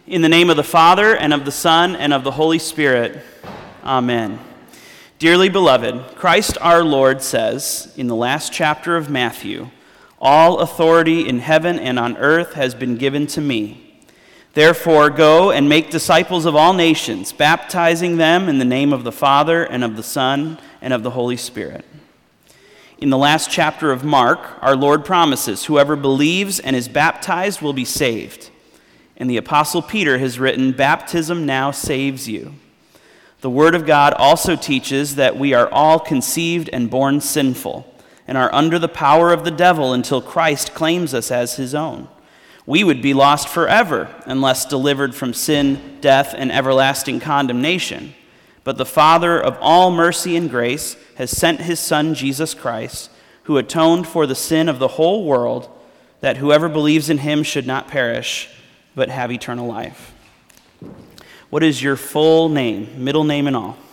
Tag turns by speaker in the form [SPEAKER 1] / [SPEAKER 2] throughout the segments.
[SPEAKER 1] In the name of the Father, and of the Son, and of the Holy Spirit. Amen. Dearly beloved, Christ our Lord says in the last chapter of Matthew, "All authority in heaven and on earth has been given to me. Therefore go and make disciples of all nations, baptizing them in the name of the Father, and of the Son, and of the Holy Spirit." In the last chapter of Mark, our Lord promises, "Whoever believes and is baptized will be saved." And the Apostle Peter has written, "Baptism now saves you." The Word of God also teaches that we are all conceived and born sinful, and are under the power of the devil until Christ claims us as his own. We would be lost forever unless delivered from sin, death, and everlasting condemnation. But the Father of all mercy and grace has sent his Son, Jesus Christ, who atoned for the sin of the whole world, that whoever believes in him should not perish, but have eternal life. What is your full name, middle name and all?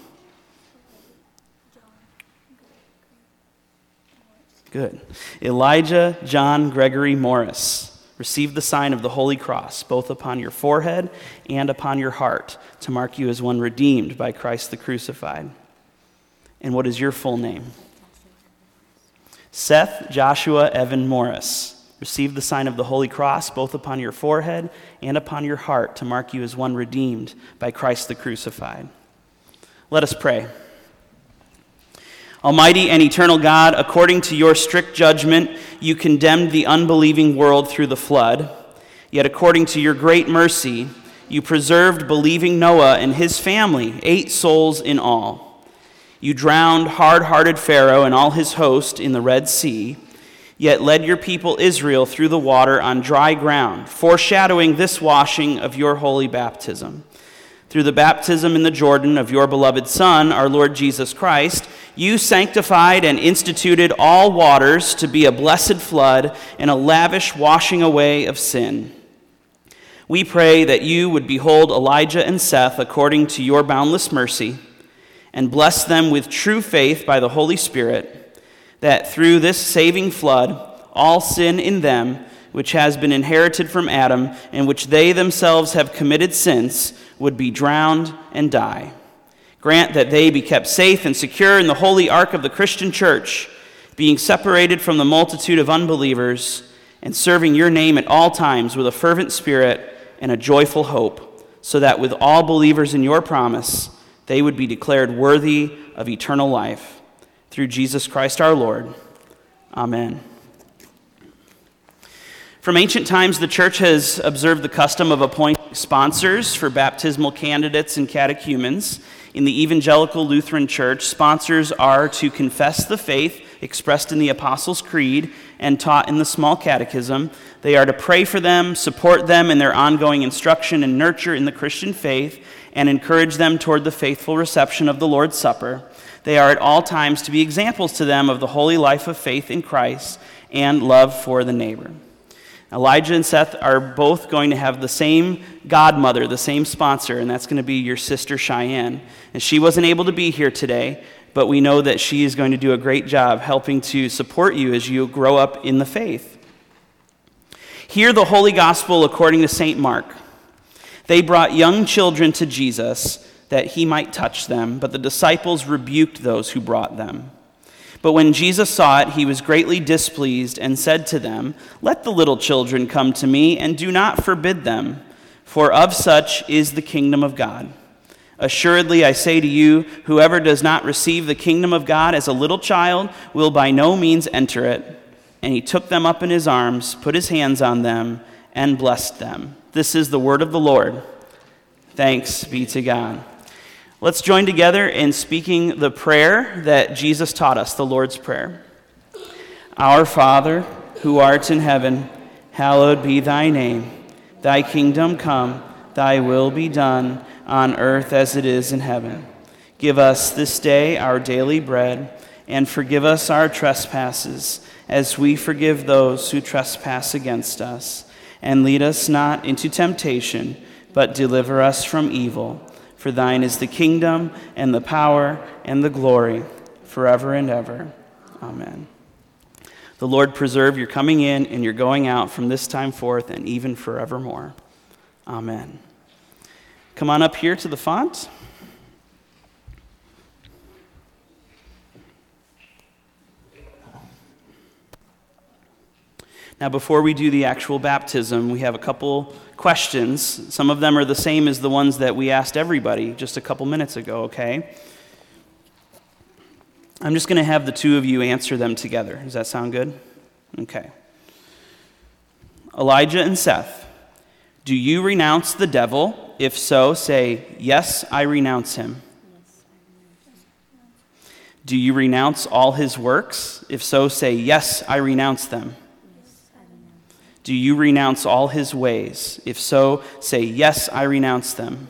[SPEAKER 1] Good. Elijah John Gregory Morris. Receive the sign of the Holy Cross, both upon your forehead and upon your heart, to mark you as one redeemed by Christ the crucified. And what is your full name? Seth Joshua Evan Morris. Receive the sign of the Holy Cross, both upon your forehead and upon your heart, to mark you as one redeemed by Christ the crucified. Let us pray. Almighty and eternal God, according to your strict judgment, you condemned the unbelieving world through the flood. Yet according to your great mercy, you preserved believing Noah and his family, 8 souls in all. You drowned hard-hearted Pharaoh and all his host in the Red Sea, yet led your people Israel through the water on dry ground, foreshadowing this washing of your holy baptism. Through the baptism in the Jordan of your beloved Son, our Lord Jesus Christ, you sanctified and instituted all waters to be a blessed flood and a lavish washing away of sin. We pray that you would behold Elijah and Seth according to your boundless mercy, and bless them with true faith by the Holy Spirit, that through this saving flood, all sin in them, which has been inherited from Adam, and which they themselves have committed since, would be drowned and die. Grant that they be kept safe and secure in the holy ark of the Christian church, being separated from the multitude of unbelievers, and serving your name at all times with a fervent spirit and a joyful hope, so that with all believers in your promise, they would be declared worthy of eternal life. Through Jesus Christ our Lord. Amen. From ancient times, the church has observed the custom of appointing sponsors for baptismal candidates and catechumens. In the Evangelical Lutheran Church, sponsors are to confess the faith expressed in the Apostles' Creed and taught in the Small Catechism. They are to pray for them, support them in their ongoing instruction and nurture in the Christian faith, and encourage them toward the faithful reception of the Lord's Supper. They are at all times to be examples to them of the holy life of faith in Christ and love for the neighbor. Elijah and Seth are both going to have the same godmother, the same sponsor, and that's going to be your sister Cheyenne. And she wasn't able to be here today, but we know that she is going to do a great job helping to support you as you grow up in the faith. Hear the Holy Gospel according to St. Mark. They brought young children to Jesus that he might touch them, but the disciples rebuked those who brought them. But when Jesus saw it, he was greatly displeased and said to them, "Let the little children come to me, and do not forbid them, for of such is the kingdom of God. Assuredly, I say to you, whoever does not receive the kingdom of God as a little child will by no means enter it." And he took them up in his arms, put his hands on them, and blessed them. This is the word of the Lord. Thanks be to God. Let's join together in speaking the prayer that Jesus taught us, the Lord's Prayer. Our Father, who art in heaven, hallowed be thy name. Thy kingdom come, thy will be done, on earth as it is in heaven. Give us this day our daily bread, and forgive us our trespasses, as we forgive those who trespass against us. And lead us not into temptation, but deliver us from evil. For thine is the kingdom, and the power, and the glory, forever and ever. Amen. The Lord preserve your coming in and your going out from this time forth and even forevermore. Amen. come on up here to the font. Now, before we do the actual baptism, we have a couple questions. Some of them are the same as the ones that we asked everybody just a couple minutes ago, okay? I'm just going to have the two of you answer them together. Does that sound good? Okay. Elijah and Seth, do you renounce the devil? If so, say, yes, I renounce him. Do you renounce all his works? If so, say, yes, I renounce them. Do you renounce all his ways? If so, say, yes, I renounce them.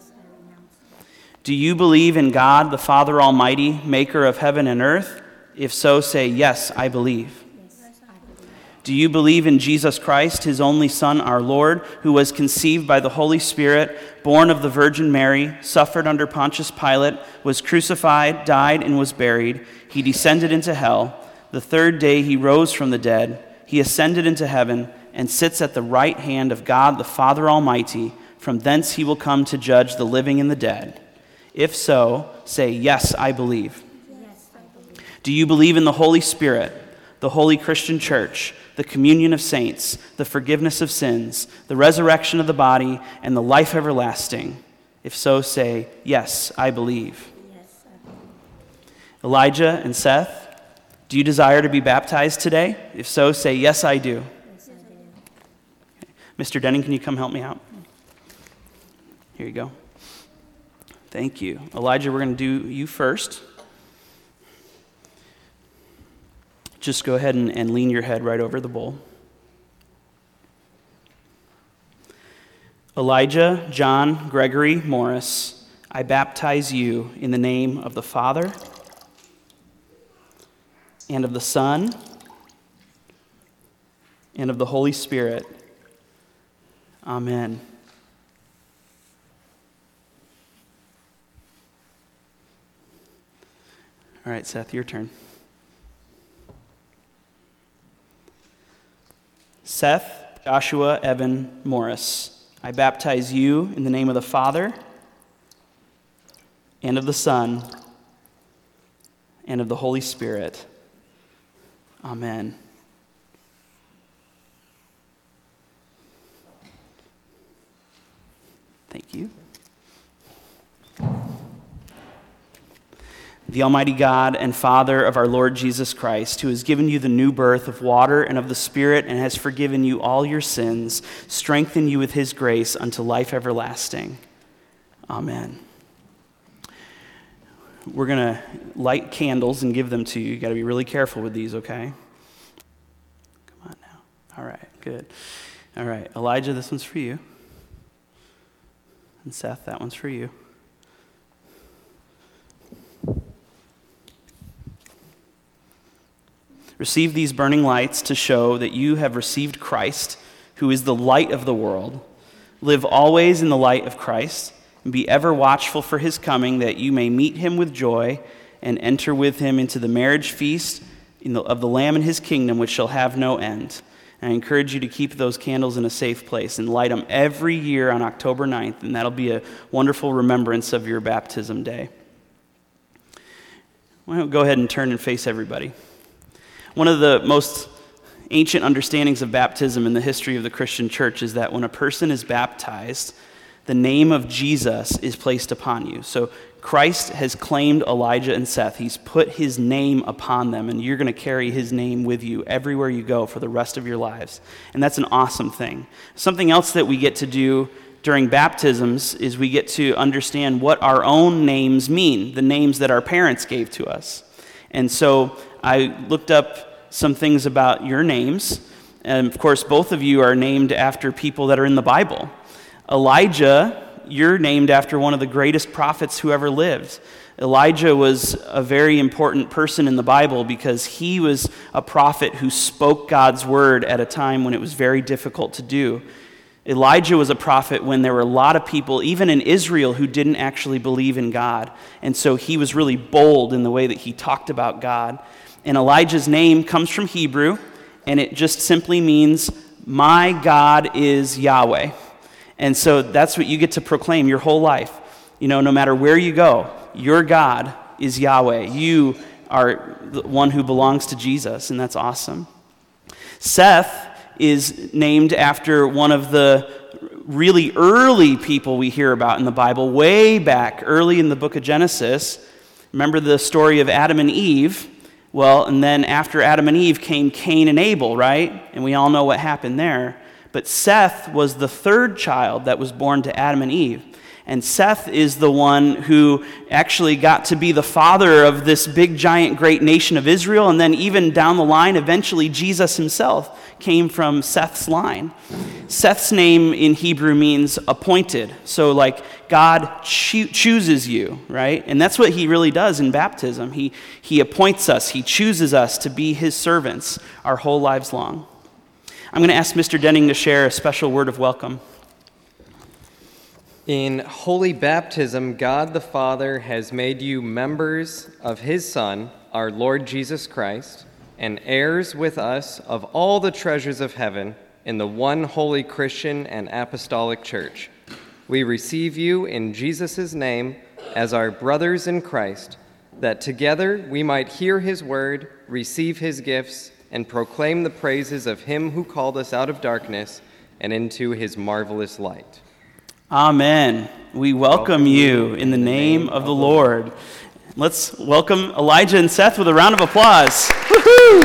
[SPEAKER 1] Do you believe in God, the Father Almighty, maker of heaven and earth? If so, say, yes, I believe. Do you believe in Jesus Christ, his only Son, our Lord, who was conceived by the Holy Spirit, born of the Virgin Mary, suffered under Pontius Pilate, was crucified, died, and was buried? He descended into hell. The third day he rose from the dead. He ascended into heaven and sits at the right hand of God, the Father Almighty. From thence he will come to judge the living and the dead. If so, say, yes, I believe.
[SPEAKER 2] Yes, I believe.
[SPEAKER 1] Do you believe in the Holy Spirit, the holy Christian church, the communion of saints, the forgiveness of sins, the resurrection of the body, and the life everlasting? If so, say, yes, I believe.
[SPEAKER 2] Yes, I believe.
[SPEAKER 1] Elijah and Seth, do you desire to be baptized today? If so, say, yes, I do.
[SPEAKER 2] Yes, I do.
[SPEAKER 1] Okay. Mr. Denning, can you come help me out? Here you go. Thank you. Elijah, we're going to do you first. Just go ahead and lean your head right over the bowl. Elijah John Gregory Morris, I baptize you in the name of the Father and of the Son and of the Holy Spirit. Amen. All right, Seth, your turn. Seth Joshua Evan Morris, I baptize you in the name of the Father and of the Son and of the Holy Spirit. Amen. Thank you. The Almighty God and Father of our Lord Jesus Christ, who has given you the new birth of water and of the Spirit and has forgiven you all your sins, strengthen you with his grace unto life everlasting. Amen. We're going to light candles and give them to you. You got to be really careful with these, okay? Come on now. All right, good. All right, Elijah, this one's for you. And Seth, that one's for you. Receive these burning lights to show that you have received Christ, who is the light of the world. Live always in the light of Christ, and be ever watchful for his coming, that you may meet him with joy and enter with him into the marriage feast of the Lamb in his kingdom, which shall have no end. And I encourage you to keep those candles in a safe place and light them every year on October 9th, and that'll be a wonderful remembrance of your baptism day. Why don't we go ahead and turn and face everybody. One of the most ancient understandings of baptism in the history of the Christian church is that when a person is baptized, the name of Jesus is placed upon you. So Christ has claimed Elijah and Seth. He's put his name upon them, and you're going to carry his name with you everywhere you go for the rest of your lives. And that's an awesome thing. Something else that we get to do during baptisms is we get to understand what our own names mean, the names that our parents gave to us. And so I looked up some things about your names, and of course both of you are named after people that are in the Bible. Elijah, you're named after one of the greatest prophets who ever lived. Elijah was a very important person in the Bible because he was a prophet who spoke God's word at a time when it was very difficult to do. Elijah was a prophet when there were a lot of people, even in Israel, who didn't actually believe in God. And so he was really bold in the way that he talked about God. And Elijah's name comes from Hebrew, and it just simply means, my God is Yahweh. And so that's what you get to proclaim your whole life. No matter where you go, your God is Yahweh. You are the one who belongs to Jesus, and that's awesome. Seth is named after one of the really early people we hear about in the Bible, way back early in the book of Genesis. Remember the story of Adam and Eve? Well, and then after Adam and Eve came Cain and Abel, right? And we all know what happened there. But Seth was the third child that was born to Adam and Eve. And Seth is the one who actually got to be the father of this big, giant, great nation of Israel. And then even down the line, eventually Jesus himself came from Seth's line. Seth's name in Hebrew means appointed. So like God chooses you, right? And that's what he really does in baptism. He appoints us. He chooses us to be his servants our whole lives long. I'm going to ask Mr. Denning to share a special word of welcome.
[SPEAKER 3] In holy baptism, God the Father has made you members of his Son, our Lord Jesus Christ, and heirs with us of all the treasures of heaven in the one holy Christian and apostolic church. We receive you in Jesus' name as our brothers in Christ, that together we might hear his word, receive his gifts, and proclaim the praises of him who called us out of darkness and into his marvelous light.
[SPEAKER 1] Amen. We welcome you in the name of the Lord. Let's welcome Elijah and Seth with a round of applause. Woohoo!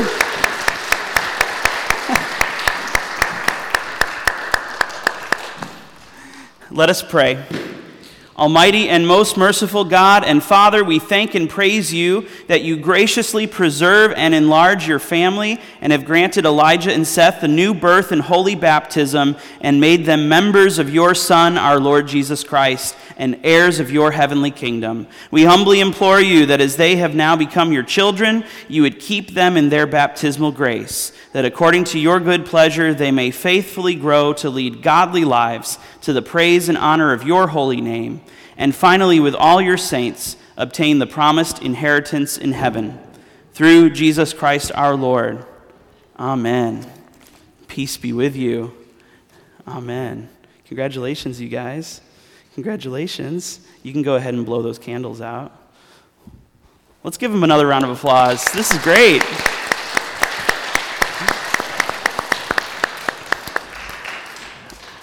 [SPEAKER 1] Let us pray. Almighty and most merciful God and Father, we thank and praise you that you graciously preserve and enlarge your family and have granted Elijah and Seth the new birth and holy baptism and made them members of your Son, our Lord Jesus Christ, and heirs of your heavenly kingdom. We humbly implore you that as they have now become your children, you would keep them in their baptismal grace, that according to your good pleasure they may faithfully grow to lead godly lives to the praise and honor of your holy name, and finally, with all your saints, obtain the promised inheritance in heaven. Through Jesus Christ our Lord. Amen. Peace be with you. Amen. Congratulations, you guys. Congratulations. You can go ahead and blow those candles out. Let's give them another round of applause. This is great.